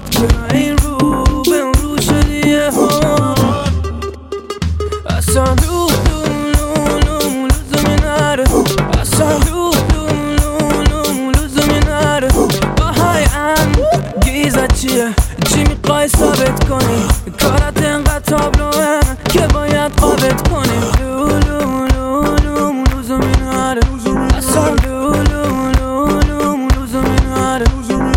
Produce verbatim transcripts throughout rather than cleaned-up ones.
که این رو به اون رو شدیه ها. اصلا رو لزومی نره، اصلا رو لزومی نره. باهای انگیزت چیه؟ چی میخوای ثابت کنی؟ کارت انقدر تابلوه که باید ثابت کنی. لزومی نره، اصلا لزومی نره.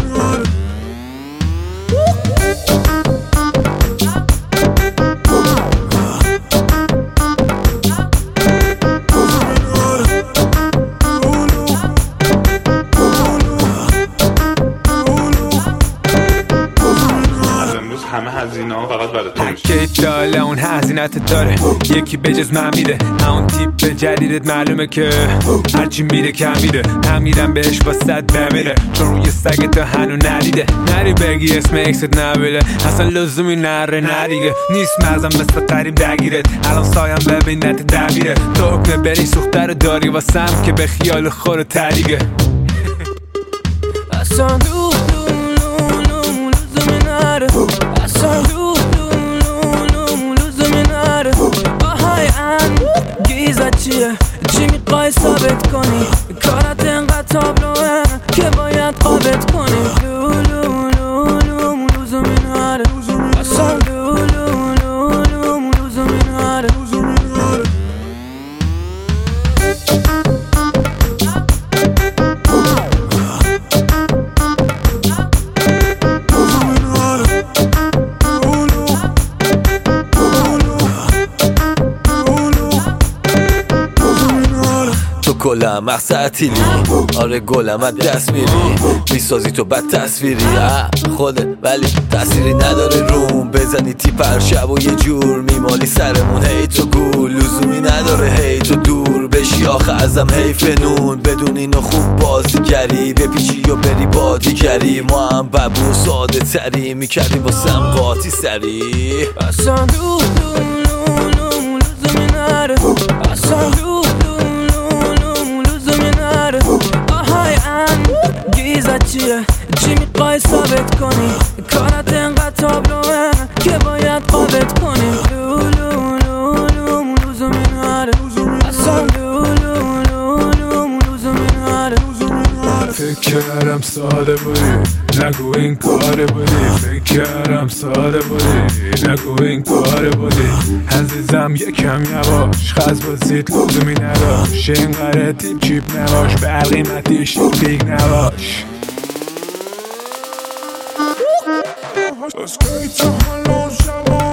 همه هزینه ها فقط برای تو میشه. که داله اون هزینت داره، یکی بجز من میده. اون تیپ جدیدت معلومه که هرچی میره کم میره. هم میرم بهش با صد بمیره، چون روی سگ تا هنو ندیده. نری بگی اسم اکست نبیله، اصلا لزومی نره ندیگه. نیست مغزم مثل قریب درگیرت، الان سایم ببین نت دبیره. تو حکم بری سوخته رو داری واسم که به خیال خور تریگه. اصلا لزومی نره، اصلا لزومی نره. باهای انگیزت چیه؟ چی میخوای ثابت کنی؟ کارت انقدر تابلوه که باید ثابت کنی. لزومی نره، اصلا لزومی نره. گلم مقصدیلی، آره گلم از دست میری. میسازی تو بد تصویری خوده، ولی تأثیری نداره روم. بزنی تیپ هر شب و یه جور میمالی سرمون. هی تو گول لزومی نداره، هی تو دور بشی آخه ازم حیف نون. بدون اینو خوب بازیگری، بپیچی و بری با دیگری. ما هم ببو ساده تری میکردیم واسم قاطی سری. اصلا لزومی نره، اصلا باهای انگیزت چیه؟ چی میخوای ثابت کنی؟ کارت انقدر تابلوه که باید ثابت کنی. لزومی نره، اصلا لزومی نره. فکر کردم ساده بودی، نگو این کاره بودی. فکر کردم ساده بودی، نگو این کاره بودی. عزیزم یکم یواش، خز بازیت لزومی نداشت. اینقدر تیپ چیپ نباش، برقیمتیش بیگ نباش. از که تا حالا شبا